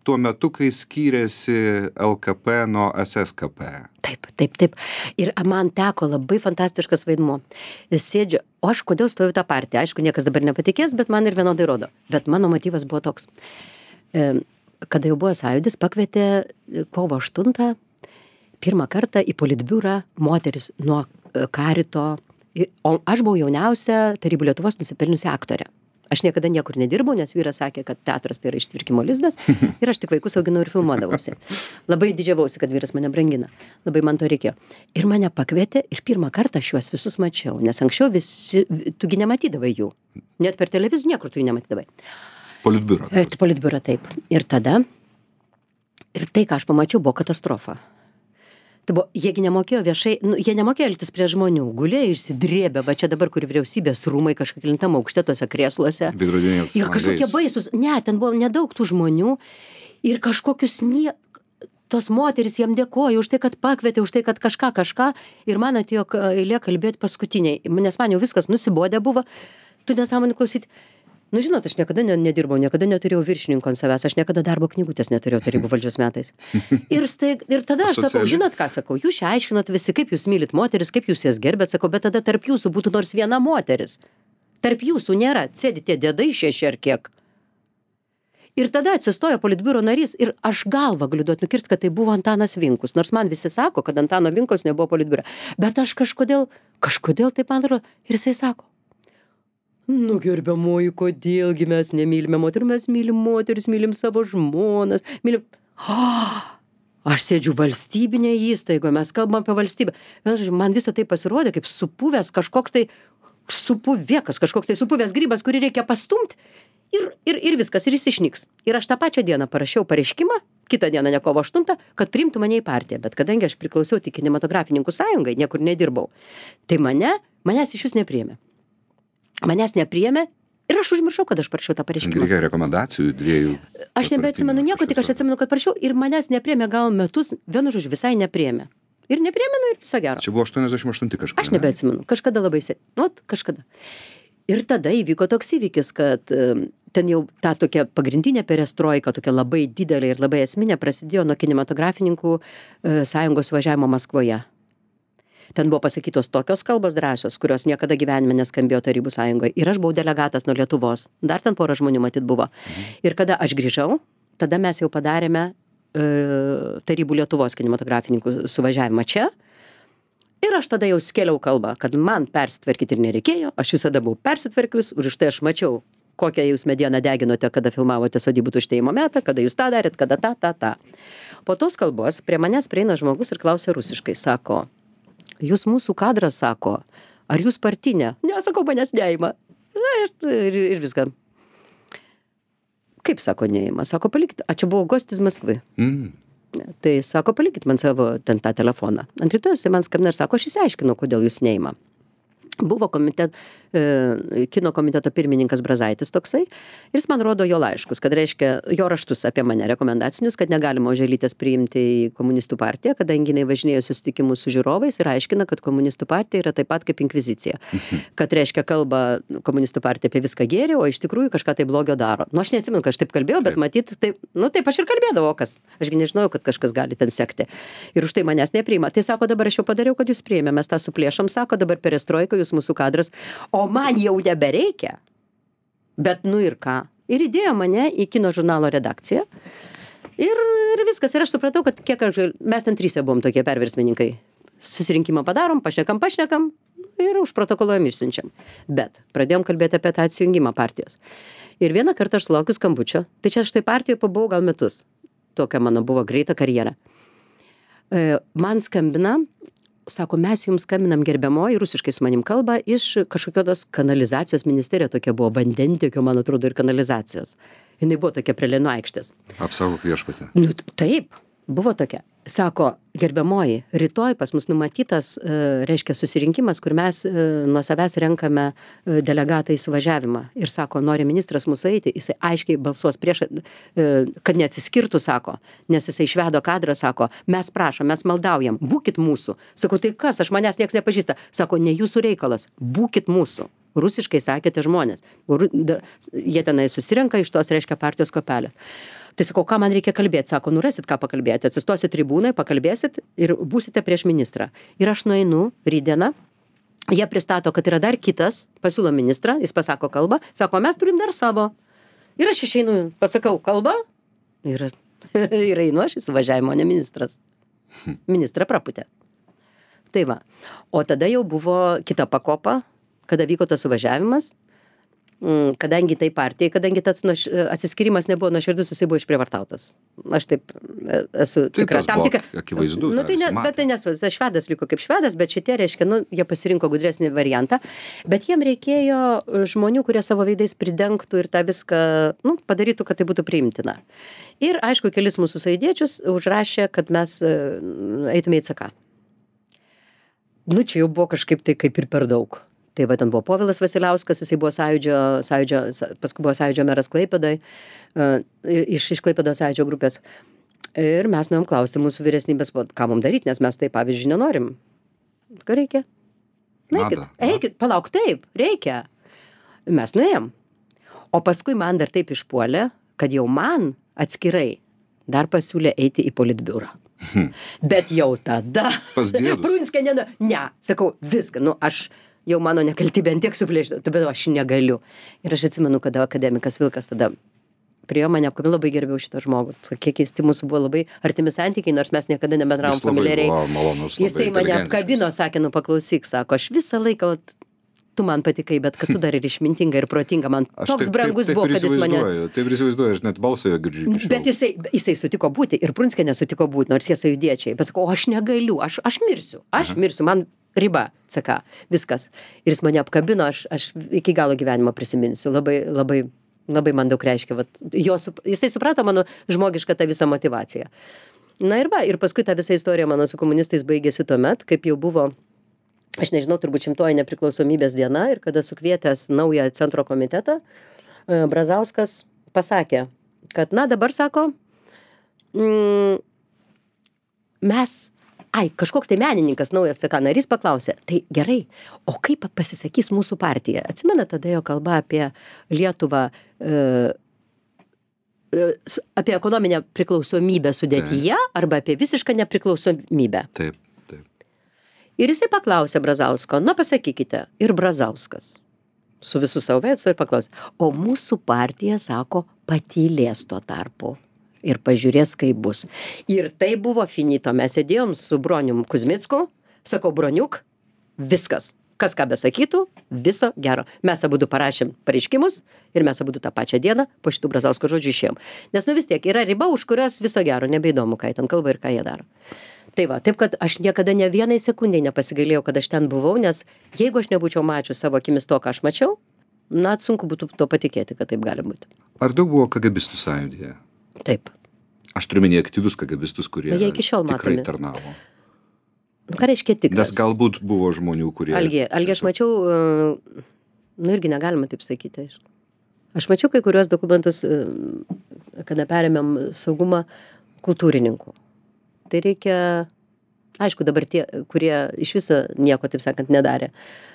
tuo metu, kai skyrėsi L K P nuo S S K P. Taip, taip, taip. Ir man teko labai fantastiškas vaidmuo. Sėdžiu, o aš kodėl stoju tą partiją? Aišku, niekas dabar nepatikės, bet man ir vienodai rodo. Bet mano motyvas buvo toks. Kada jau buvo sąjūdis, pakvietė kovo aštuntą pirmą kartą į politbiurą moteris nuo karito. O aš buvau jauniausia Tarybų Lietuvos nusipelniusi aktorė. Aš niekada niekur nedirbau, nes vyras sakė, kad teatras tai yra ištvirkimo lizdas ir aš tik vaikus auginau ir filmuodavausi. Labai didžiavausi, kad vyras mane brangina. Labai man to reikėjo. Ir mane pakvietė ir pirmą kartą aš juos visus mačiau, nes anksčiau visi, tugi nematydavai jų. Net per televiziją niekur tu jų nematydavai. Politbiuro. Politbiuro, taip. Ir tada, ir tai, ką aš pamačiau, buvo katastrofa. Tai buvo, jiegi nemokėjo viešai, nu, jie nemokėjo elgtis prie žmonių, gulėjo išsidrėbė, va čia dabar, kur vyriausybės rūmai kažkokia kelintam aukšte tuose krėsluose. Veidrodiniais Ir kažkokie baisus, ne, ten buvo nedaug tų žmonių ir kažkokius nie... tos moteris jam dėkojo už tai, kad pakvietė, už tai, kad kažką, kažką ir man atėjo eilė kalbėti paskutiniai, nes man jau viskas nusibodę buvo, tu nesąmonį klausyti. Nu, žinot, aš niekada nedirbau, niekada neturėjau viršininko ant savęs, aš niekada darbo knygutės neturėjau Tarybų valdžios metais. Ir, staig, ir tada aš sakau, žinot ką sakau, jūs čia aiškinot visi, kaip jūs mylit moteris, kaip jūs jas gerbėt, sakau, bet tada tarp jūsų būtų nors viena moteris. Tarp jūsų nėra, sėdi tie dėdai šeši ar kiek. Ir tada atsistojo politbiuro narys ir aš galvą galiu duoti nukirst, kad tai buvo Antanas Vinkus, nors man visi sako, kad Antano Vinkos nebuvo politbiuro. Bet aš kažkodėl, kažkodėl taip man atrodo, ir jisai sako, nu, gerbiamoji, kodėlgi mes nemylime moterų, mes mylim moteris, mylim savo žmonas, mylim... Oh, aš sėdžiu valstybinėje įstaigoje, mes kalbam apie valstybę. Man visą tai pasirodė kaip supuvęs kažkoks tai supuvėkas, kažkoks tai supuvęs grybas, kurį reikia pastumti ir, ir, ir viskas, ir jis išnyks. Ir aš tą pačią dieną parašiau pareiškimą, kitą dieną ne kovo aštuntą, kad priimtų mane į partiją. Bet kadangi aš priklausiau tik kinematografininkų sąjungai, niekur nedirbau, tai mane, manęs iš vis nepriėmė. Manęs nepriėmė ir aš užmiršau, kad aš parašiau tą pareiškimą. Reikia rekomendacijų dviejų. Aš nebeatsimenu nieko, tik aš atsimenu, kad parašiau ir manęs nepriėmė gal metus, vienu žodžiu, visai nepriėmė. Ir nepriėmė, nu ir viso gero. Čia buvo aštuoniasdešimt aštunti kažkada. Aš nebeatsimenu, kažkada labai sėdė. Nu, kažkada. Ir tada įvyko toks įvykis, kad ten jau ta tokia pagrindinė perestroika, tokia labai didelė ir labai esminė, prasidėjo nuo kinematografininkų sąjungos važiavimo Maskvoje. Ten buvo pasakytos tokios kalbos drąsios, kurios niekada gyvenime neskambėjo Tarybų sąjungoje. Ir aš buvau delegatas nuo Lietuvos. Dar ten porą žmonių matyt buvo. Mhm. Ir kada aš grįžau, tada mes jau padarėme e, Tarybų Lietuvos kinematografininkų suvažiavimą čia. Ir aš tada jau skėliau kalbą, kad man persitvarkyti ir nereikėjo. Aš visada buvau persitvarkius ir už tai aš mačiau, kokią jūs medieną deginote, kada filmavote Sodybų tuštėjimo metą, kada jūs tą darėt, kada tą, tą, tą. Po tos kalbos prie manęs prieina žmogus ir klausia rusiškai, sako, jūs mūsų kadras, sako, ar jūs partinė? Ne, sakau, manęs neima. Na, ir, ir viską. Kaip, sako, neima? Sako, palikit. A, čia buvo gostis Maskvai. Mm. Tai sako, palikit man savo ten tą telefoną. Ant rytojus man skambina ir sako, aš įsiaiškinau, kodėl jūs neima. Buvo komitet, e, kino komiteto pirmininkas Brazaitis toksai, ir jis man rodo jo laiškus, kad reiškia jo raštus apie mane, rekomendacinius, kad negalima Oželytės priimti į komunistų partiją, kadangi jinai važinėjo susitikimus su žiūrovais ir aiškina, kad komunistų partija yra taip pat kaip inkvizicija. Kad reiškia kalba komunistų partija apie viską gėrį, o iš tikrųjų kažką tai blogio daro. Nu, aš neatsimenu, kad aš taip kalbėjau, bet matyt, taip, nu taip aš ir kalbėdavau, kas. Ašgi nežinojau, kad kažkas gali ten sekti. Ir už tai manęs nepriima. Tai sako, dabar aš jau padariau, kad jūs priėmė, mes tą suplėšom, sako, dabar perestroika, jūs mūsų kadras, o man jau nebereikia. Bet nu ir ką? Ir įdėjo mane į kino žurnalo redakciją. Ir, ir viskas. Ir aš supratau, kad kiek aš, mes ten tryse buvom tokie perversmininkai. Susirinkimą padarom, pašnekam, pašnekam ir užprotokoluojam išsiunčiam. Bet pradėjom kalbėti apie tą atsijungimą partijos. Ir vieną kartą aš sulaukiu skambučio. Tai čia aš tai partijoje pabuvau gal metus. Tokia mano buvo greita karjera. Man skambina, sako, mes jums skambinam gerbiamoji, rusiškai su manim kalba, iš kažkokios kanalizacijos ministerija, tokia buvo vandentiekio, man atrodo, ir kanalizacijos. Jinai buvo tokia prie Lenino aikštės. Apsaugok viešpatį. Nu, taip, buvo tokia. Sako, gerbiamoji, rytoj pas mus numatytas, reiškia, susirinkimas, kur mes nuo savęs renkame delegatą į suvažiavimą. Ir sako, nori ministras mūsų eiti, jisai aiškiai balsuos prieš, kad neatsiskirtų, sako, nes jisai išvedo kadrą, sako, mes prašom, mes maldaujam, būkit mūsų. Sako, tai kas, aš manęs nieks nepažįsta. Sako, ne jūsų reikalas, būkit mūsų. Rusiškai sakė tie žmonės. Ru- da- Jie tenai susirenka iš tos, reiškia, partijos kopelės. Tai sakau, ką man reikia kalbėti? Sako, nurasit ką pakalbėti, atsistosit tribūnai, pakalbėsit ir būsite prieš ministrą. Ir aš nueinu rydieną, jie pristato, kad yra dar kitas, pasiūlo ministrą, jis pasako kalbą, sako, mes turim dar savo. Ir aš išeinu, pasakau kalbą ir, ir einu aš į suvažiavimą, o ne ministras. Ministrą praputė. Tai va. O tada jau buvo kita pakopa, kada vyko tas suvažiavimas, mm, kadangi tai partijai, kadangi tas nuoš- atsiskyrimas nebuvo nuoširdus, jisai buvo išprievartautas. Aš taip e, esu Tai tikra. tas buvo akivaizdu, Nu, tą tai, ne, visi matė. bet tai nesvarbu, tas švedas liko kaip švedas, bet šitie, reiškia, nu, jie pasirinko gudresnį variantą, bet jiem reikėjo žmonių, kurie savo veidais pridengtų ir tą viską, nu, padarytų, kad tai būtų priimtina. Ir, aišku, kelis mūsų sąjūdiečius užrašė, kad mes e, eitume į C K. Nu, čia jau buvo kažkaip tai kaip ir per daug. Tai va, ten buvo Povilas Vasiliauskas, jisai buvo sąjūdžio, sąjūdžio, sa- paskui buvo sąjūdžio meras Klaipėdai, uh, iš, iš Klaipėdos sąjūdžio grupės. Ir mes nuėjom klausti mūsų vyresnybės, vat, ką mums daryti, nes mes tai, pavyzdžiui, nenorim. Ką reikia? Na, eikit, Nada, na. eikit, palauk, taip, reikia. Mes nuėjom. O paskui man dar taip išpuolė, kad jau man atskirai dar pasiūlė eiti į politbiurą. Bet jau tada. Pas dėdus. Prunskė, ne, ne, sakau, viską, nu, aš jau mano nekaltybė ant tiek suplėšta, bet aš negaliu. Ir aš atsimenu, kada akademikas Vilkas tada prie mane apkabino, labai gerbiau šitą žmogų. Tokie keisti mūsų buvo labai artimi santykiai, nors mes niekada nebendravom Jis labai familiariai. buvo malonus, labai Jisai mane inteligentiškas. apkabino, sakė, nu paklausyk, sako, aš visą laiką, vat, tu man patikai, bet kad tu dar ir išmintinga ir protinga, man Aš toks taip- brangus taip- taip buvo, ir kad jis mane... įsivaizduoju, Taip ir įsivaizduoju, aš net balsą jo girdžiu iki šiol. Bet jisai, jisai sutiko būti ir Prunskė nesutiko būti, nors jie sąjūdiečiai. Bet sakau, o aš negaliu, aš, aš mirsiu, aš Aha. mirsiu, man riba, C K, viskas. Ir jis mane apkabino, aš, aš iki galo gyvenimo prisiminsiu, labai, labai, labai man daug reiškia. Vat, jo, sup- jisai suprato mano žmogišką tą visą motivaciją. Na ir va, ir paskui ta visa istorija mano su komunistais baigėsi tuomet, kaip jau buvo, aš nežinau, turbūt šimtoji nepriklausomybės diena ir kada sukvietęs naują centro komitetą, e, Brazauskas pasakė, kad, na, dabar sako, mm, mes, ai, kažkoks tai menininkas naujas C K narys paklausė, tai gerai, o kaip pasisakys mūsų partija? Atsimena tada jo kalba apie Lietuvą, e, e, s- apie ekonominę priklausomybę sudėtyje arba apie visišką nepriklausomybę. Taip, taip. Ir jisai paklausė Brazausko, na pasakykite, ir Brazauskas su visų savo veidu ir paklausė, o mūsų partija, sako, patylės tuo tarpu ir pažiūrės, kaip bus. Ir tai buvo finito, mes sėdėjom su Bronium Kuzmicku, sakau, Broniuk, viskas, kas ką besakytų, viso gero. Mes abudu parašėm pareiškimus ir mes abudu tą pačią dieną po šitų Brazausko žodžių išėjom. Nes nu vis tiek yra riba, už kurios viso gero, nebeįdomu, ką jie ten kalba ir ką jie daro. Tai va, taip kad aš niekada ne vienai sekundai nepasigailėjau, kad aš ten buvau, nes jeigu aš nebūčiau mačius savo akimis to, ką aš mačiau, na, sunku būtų to patikėti, kad taip gali būti. Ar daug buvo kagabistų sąjūdyje? Taip. Aš turiu minėti aktyvius kagabistus, kurie Na, jie iki šiol tikrai matomi. tarnavo. Nu, ką reiškia tikras? Nes galbūt buvo žmonių, kurie... Algi, Algi, aš mačiau, e, nu irgi negalima taip sakyti, aišku. Aš mačiau kai kuriuos dokumentus, e, kada perėmėm saugumą kultūrininkų. Tai reikia, aišku, dabar tie, kurie iš viso nieko, taip sakant, nedarė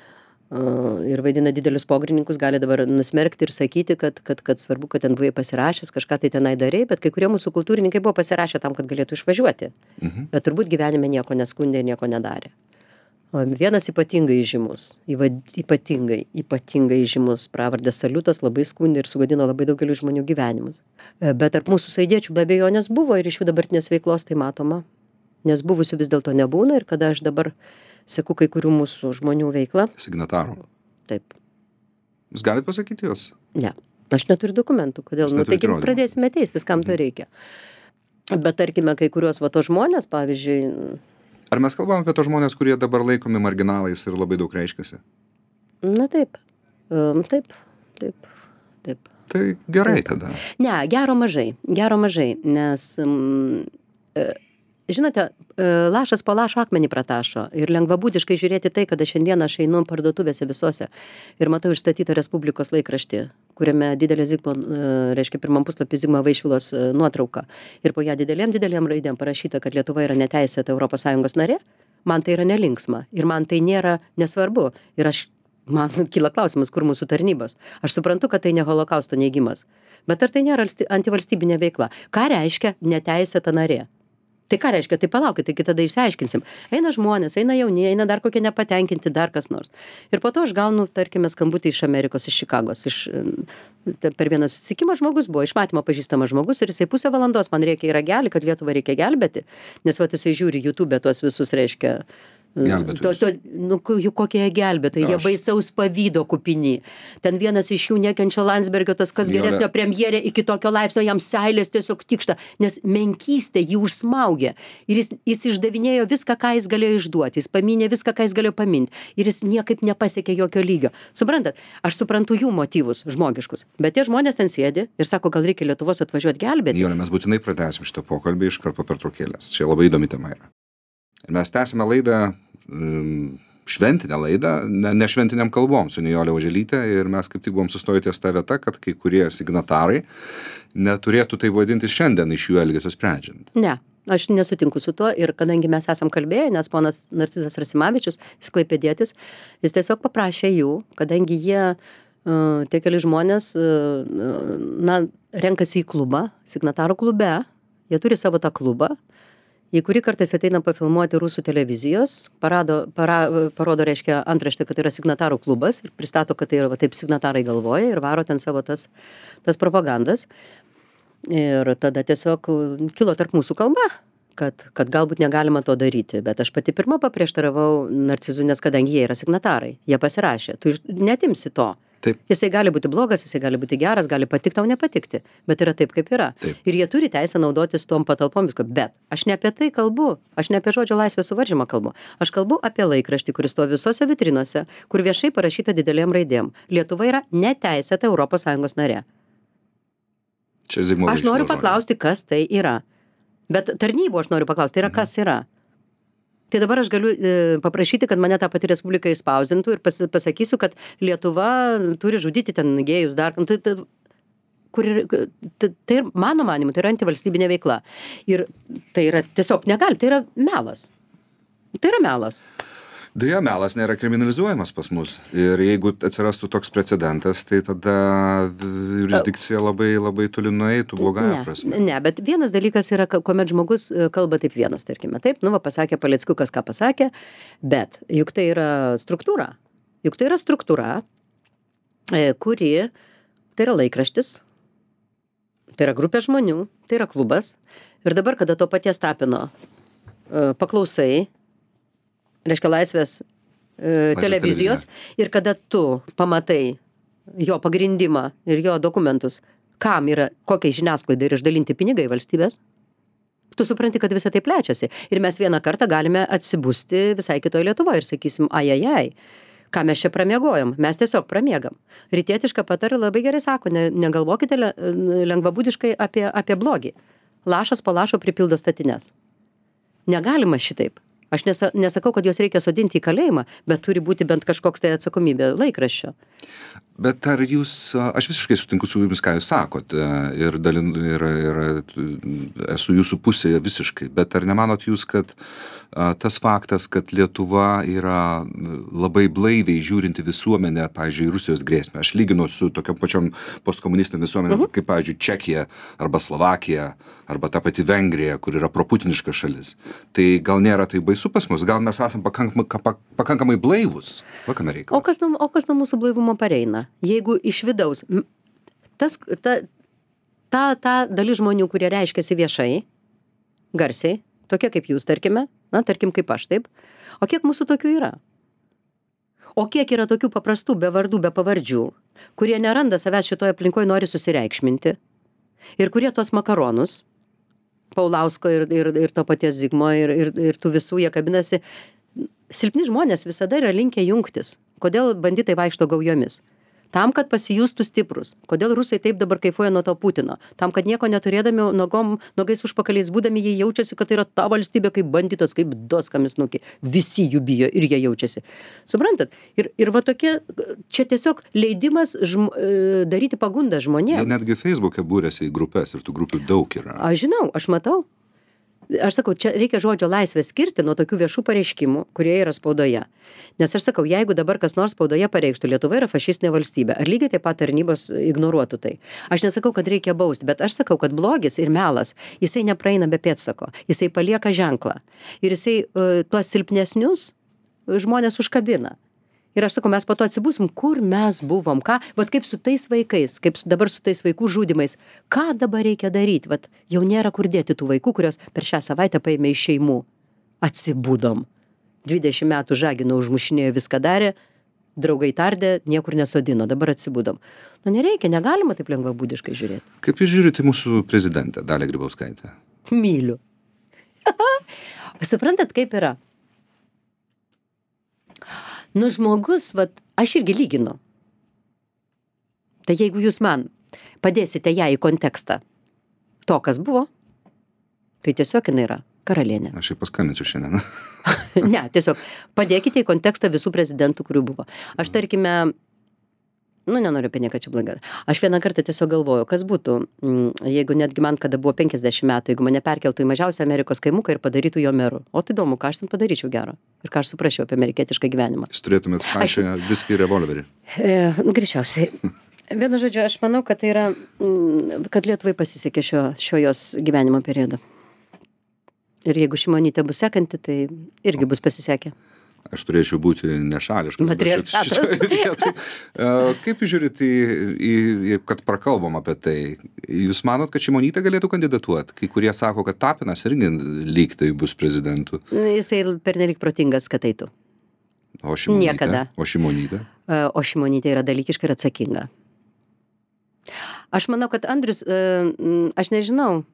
uh, ir vaidina didelius pogrindininkus, gali dabar nusmerkti ir sakyti, kad, kad, kad svarbu, kad ten buvai pasirašęs, kažką tai tenai darei, bet kai kurie mūsų kultūrininkai buvo pasirašę tam, kad galėtų išvažiuoti. Mhm. Bet turbūt gyvenime nieko neskundė ir nieko nedarė. O vienas ypatingai žymus, yva- ypatingai, ypatingai žymus pravardės Saliutas labai skundė ir sugadino labai daugelių žmonių gyvenimus. E, Bet tarp mūsų sąjūdiečių be abejonės buvo ir iš jų dabartinės veiklos tai matoma, nes buvusių vis dėlto nebūna ir kada aš dabar seku kai kurių mūsų žmonių veiklą, Signatarų. taip, Jūs galite pasakyti juos? ne, aš neturiu dokumentų, kodėl, Jūs nu, neturit taigi įrodymų. pradėsime teistis, kam to reikia. Bet tarkime, kai kuriuos va to žmonės, pavyzdžiui, Ar mes kalbam apie tos žmonės, kurie dabar laikomi marginalais ir labai daug reiškiasi? na taip, um, taip, taip, taip. Tai gerai tada. Ne, gero mažai, gero mažai, nes, mm, e, žinote, e, lašas po lašo akmenį pratašo ir lengvabūdiškai žiūrėti tai, kada šiandien aš einu parduotuvėse visose ir matau išstatytą Respublikos laikraštį, kuriame didelė Zigmo, e, reiškia pirmam puslapį Zigmo Vaišvilos e, nuotrauka ir po ją didelėm, didelėm raidėm parašyta, kad Lietuva yra neteisėta Europos Sąjungos narė, man tai yra nelinksma ir man tai nėra nesvarbu ir aš man kyla klausimas, kur mūsų tarnybos. Aš suprantu, kad tai ne holokausto neigimas. Bet ar tai nėra antivalstybinė veikla? Ką reiškia neteisėta narė? Tai ką reiškia? Tai palaukit, tai tada išsiaiškinsim. Eina žmonės, eina jauni, eina dar kokie nepatenkinti, dar kas nors. Ir po to aš gaunu, tarkime, skambutį iš Amerikos, iš Čikagos. Iš, per vieną susitikimą žmogus buvo, iš matymo pažįstamas žmogus ir jisai pusę valandos man reikia į ragelį, kad Lietuvą reikia gelbėti. Nes va jisai žiūri YouTube tuos visus, reiškia, Gelbėtojus. To, to, nu, kokie jie gelbėtojai, jie Aš- baisaus pavydo kupini. Ten vienas iš jų nekenčia Landsbergio, tas kas Nijole. geresnio premjerė iki tokio laipsnio, jam seilės tiesiog tikšta, nes menkystė jį užsmaugė. Ir jis, jis išdavinėjo viską, ką jis galėjo išduoti, jis paminė viską, ką jis galėjo paminti. Ir jis niekaip nepasiekė jokio lygio. Suprantat, aš suprantu jų motyvus žmogiškus, bet tie žmonės ten sėdi ir sako, gal reikia Lietuvos atvažiuoti gelbėti. Nijole, mes būtinai pratęsim šitą pokalbį iš karto per pertraukėlės. Čia labai įdomi tema yra. Ir mes tęsime laidą, um, šventinę laidą, ne, ne šventiniam kalbom su Nijole Oželyte ir mes kaip tik buvom sustoję ties ta vieta, kad kai kurie signatarai neturėtų tai vadinti šiandien iš jų elgesio sprendžiant. Ne, aš nesutinku su tuo ir kadangi mes esam kalbėję, nes ponas Narcizas Rasimavičius, jis klaipėdietis, jis tiesiog paprašė jų, kadangi jie, uh, tie keli žmonės, uh, na, renkasi į klubą, signatarų klube, jie turi savo tą klubą, į kurį kartais ateina pafilmuoti rusų televizijos, parado, para, parodo, reiškia, antraštė, kad tai yra signatarų klubas ir pristato, kad tai yra va, taip signatarai galvoja ir varo ten savo tas, tas propagandas. Ir tada tiesiog kilo tarp mūsų kalba, kad, kad galbūt negalima to daryti. Bet aš pati pirma paprieštaravau Narcizui, nes kadangi jie yra signatarai, jie pasirašė. Tu iš- netimsi to. Taip. Jisai gali būti blogas, jisai gali būti geras, gali patikti tau nepatikti. Bet yra taip, kaip yra. Taip. Ir jie turi teisę naudotis tom patalpom visko. Bet aš ne apie tai kalbu. Aš ne apie žodžio laisvės suvaržymą kalbu. Aš kalbu apie laikraštį, kuris stovi visose vitrinose, kur viešai parašyta didelėm raidėm. Lietuva yra neteisėta Europos Sąjungos narė. Čia Zigmo Aš noriu Vaičiūno žodžiai. paklausti, kas tai yra. Bet tarnybų aš noriu paklausti, tai yra kas yra. Tai dabar aš galiu e, paprašyti, kad mane tą pati Respublika išspausdintų ir pas, pasakysiu, kad Lietuva turi žudyti ten gėjus dar. Nu, Tai, tai, kur, ir- tai, tai ir mano manimu, tai yra antivalstybinė veikla. Ir tai yra tiesiog negali, tai yra melas. Tai yra melas. Deja, melas nėra kriminalizuojamas pas mus. Ir jeigu atsirastų toks precedentas, tai tada jurisdikcija labai, labai toli nueitų blogąją Ne, prasme. ne, bet vienas dalykas yra, ka- kuomet žmogus e, kalba taip vienas, tarkime. Taip, nu, va, pasakė Paleckiukas, ką pasakė, bet juk tai yra struktūra. Juk tai yra struktūra, e, kuri, tai yra laikraštis, tai yra grupė žmonių, tai yra klubas. Ir dabar, kada to paties Tapino e, paklausai, reiškia laisvės, e, televizijos, ir kada tu pamatai jo pagrindimą ir jo dokumentus, kam yra, kokiai žiniasklaidai yra išdalinti pinigai valstybės, tu supranti, kad visą tai plečiasi. Ir mes vieną kartą galime atsibusti visai kitoje Lietuvoje ir sakysim, ajajai, ką mes čia pramiegojom. Mes tiesiog pramiegam. Rytietiška patarė labai gerai sako, ne, negalvokite le, lengvabūdiškai apie, apie blogį. Lašas po lašo pripildo statines. Negalima šitaip. Aš nesa, nesakau, kad juos reikia sodinti į kalėjimą, bet turi būti bent kažkoks tai atsakomybė laikraščio. Bet ar jūs, aš visiškai sutinku su jumis, ką jūs sakot, ir, dalin, ir, ir esu jūsų pusėje visiškai, bet ar nemanot jūs, kad a, tas faktas, kad Lietuva yra labai blaiviai žiūrinti visuomenę, pavyzdžiui, Rusijos grėsmę, aš lyginu su tokiam pačiom postkomunistinėm visuomenėm, uh -huh. kaip, pavyzdžiui, Čekija arba Slovakija, arba ta pati Vengrija, kur yra proputiniška šalis, tai gal nėra tai baisu pas mus, gal mes esam pakankamai, pakankamai blaivus, va kame reikalas. O kas, nuo, o kas nuo mūsų blaivumo pareina? Jeigu iš vidaus, m, tas, ta, ta, ta dalis žmonių, kurie reiškiasi viešai, garsiai, tokie kaip jūs, tarkime, na, tarkim kaip aš, taip, o kiek mūsų tokių yra? O kiek yra tokių paprastų, be vardų, be pavardžių, kurie neranda savęs šitoje aplinkoje, nori susireikšminti ir kurie tos makaronus, Paulausko ir, ir, ir to paties Zigmo ir, ir, ir tų visų jie kabinasi, silpni žmonės visada yra linkę jungtis. Kodėl banditai vaikšto gaujomis? Tam, kad pasijustų stiprus. Kodėl rusai taip dabar kaifuoja nuo to Putino? Tam, kad nieko neturėdami, nogom, nogais užpakaliais būdami, jie jaučiasi, kad tai yra ta valstybė kaip banditas, kaip doskamis nuki. Visi jų bijo ir jie jaučiasi. Suprantat? Ir, ir va tokie, čia tiesiog leidimas žm, e, daryti pagundą žmonėms. Jie netgi Facebook'e būrėsi į grupės ir tų grupių daug yra. Aš žinau, aš matau. aš sakau, čia reikia žodžio laisvę skirti nuo tokių viešų pareiškimų, kurie yra spaudoje. Nes aš sakau, jeigu dabar kas nors spaudoje pareikštų, Lietuva yra fašistinė valstybė, ar lygiai taip pat tarnybos ignoruotų tai. Aš nesakau, kad reikia bausti, bet aš sakau, kad blogis ir melas, jisai nepraeina be pėdsako, jisai palieka ženklą. Ir jisai uh, tuos silpnesnius žmonės užkabina. Ir aš sakau, mes po to atsibusim, kur mes buvom, ką, vat kaip su tais vaikais, kaip dabar su tais vaikų žudimais, ką dabar reikia daryti, vat jau nėra kur dėti tų vaikų, kurios per šią savaitę paėmė iš šeimų. Atsibudom. dvidešimt metų žagino, užmušinėjo, viską darė, draugai tardė, niekur nesodino, dabar atsibudom. Nu nereikia, negalima taip lengvabūdiškai žiūrėti. Kaip jūs žiūrite mūsų prezidentę, Dalią Grybauskaitę? Myliu. Suprantat, kaip yra? Nu, žmogus, vat, aš irgi lyginu. Tai jeigu jūs man padėsite ją į kontekstą to, kas buvo, tai tiesiog jinai yra karalienė. Aš jau paskambinsiu šiandien. Ne, tiesiog padėkite į kontekstą visų prezidentų, kurių buvo. Aš tarkime, nu, nenoriu apie nieką čia blogą. Aš vieną kartą tiesiog galvoju, kas būtų, jeigu netgi man, kada buvo penkiasdešimt metų, jeigu mane perkeltų į mažiausią Amerikos kaimuką ir padarytų jo meru. O tai įdomu, ką aš ten padaryčiau gero. Ir ką aš suprasčiau apie amerikietišką gyvenimą. Jūs turėtumėt stačią aš... viskį revolverį. E, greičiausiai. Vienu žodžiu, aš manau, kad tai yra, kad Lietuvai pasisekė šio, šio jos gyvenimo periodo. Ir jeigu Šimonytė bus sekanti, tai irgi bus pasisekę. Aš turėčiau būti nešališkas. Matriarchatas. Kaip jūs žiūrite, į, į, kad prakalbam apie tai? Jūs manot, kad Šimonytė galėtų kandidatuoti? Kai kurie sako, kad Tapinas irgi lyg tai bus prezidentu. Jisai pernelyg protingas, kad eitų. O Šimonytė? Niekada. O Šimonytė? O Šimonytė yra dalykiška ir atsakinga. Aš manau, kad Andrius, aš nežinau,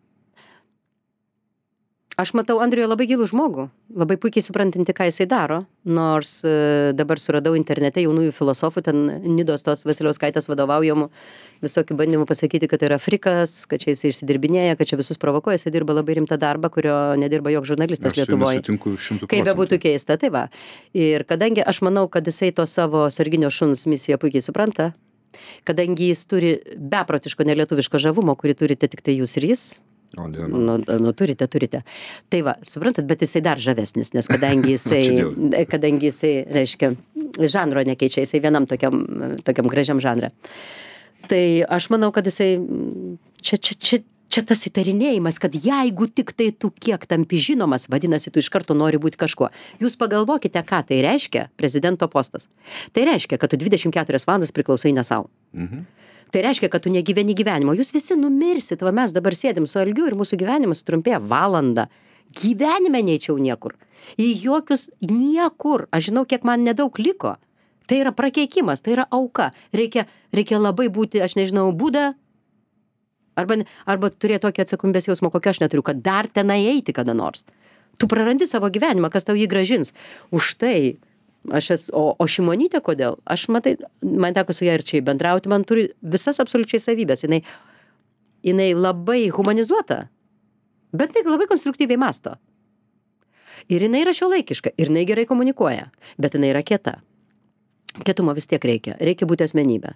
aš matau Andriuje labai gilų žmogų, labai puikiai suprantanti, ką jisai daro, nors dabar suradau internete jaunųjų filosofų, ten Nidos tos Vasiliauskaitės vadovaujamų visokių bandymų pasakyti, kad tai yra frikas, kad čia jisai išsidirbinėja, kad čia visus provokuoja, jisai dirba labai rimtą darbą, kurio nedirba joks žurnalistas Lietuvoje. Kaip bebūtų keista, tai va. Ir kadangi aš manau, kad jisai to savo sarginio šuns misiją puikiai supranta, kadangi jis turi beprotiško nelietuviško žavumo, kurį turite tik tai jūs ir jis, O, nu, nu, turite, turite. Tai va, suprantat, bet jisai dar žavesnis, nes kadangi jisai, kadangi jisai, reiškia, žanro nekeičia, jisai vienam tokiam, tokiam gražiam žanre. Tai aš manau, kad jisai, čia, čia, čia, čia tas įtarinėjimas, kad jeigu tik tai tu kiek tampi žinomas, vadinasi, tu iš karto nori būti kažkuo. Jūs pagalvokite, ką tai reiškia prezidento postas. Tai reiškia, kad tu dvidešimt keturias valandas priklausai ne savo. Mhm. Tai reiškia, kad tu negyveni gyvenimo. Jūs visi numirsit, va mes dabar sėdim su Algiu ir mūsų gyvenimas sutrumpėja valandą. Gyvenime neičiau niekur. Į jokius niekur. Aš žinau, kiek man nedaug liko. Tai yra prakeikimas, tai yra auka. Reikia, reikia labai būti, aš nežinau, Buda, arba, arba turėti tokį atsakomybės jausmą, kokio aš neturiu, kad dar tenai eiti kada nors. Tu prarandi savo gyvenimą, kas tau jį gražins. Už tai aš esu, o, o Šimonytė kodėl? Aš matai, man teko su ją ir čia bendrauti, man turi visas absoliučiai savybės. Jinai, jinai labai humanizuota, bet jinai labai konstruktyviai mąsto. Ir jinai yra šiuolaikiška, ir jinai gerai komunikuoja, bet jinai yra kieta. Kietumo vis tiek reikia, reikia būti asmenybė.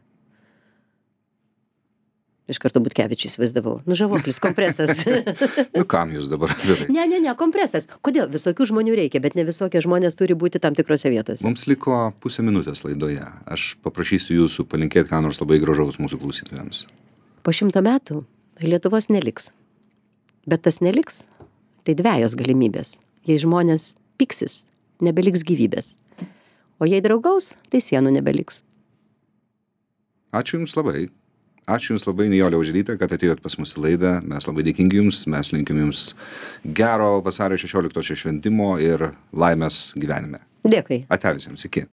Iš karto Butkevičių įsivaizdavau. Nu, žavoklis, kompresas. Nu, kam jūs dabar? Ne, ne, ne, kompresas. Kodėl? Visokių žmonių reikia, bet ne visokie žmonės turi būti tam tikrose vietose. Mums liko pusę minutės laidoje. Aš paprašysiu jūsų palinkėti ką nors labai gražaus mūsų klausytojams. Po šimto metų Lietuvos neliks. Bet tas neliks, tai dvejos galimybės. Jei žmonės piksis, nebeliks gyvybės. O jei draugaus, tai sienų nebeliks. Ačiū jums labai. Ačiū jums labai, Nijolė Oželytė, kad atėjot pas mus į laidą. Mes labai dėkingi jums, mes linkim jums gero vasario šešioliktosios šventimo ir laimės gyvenime. Dėkui. Ate visiems, iki.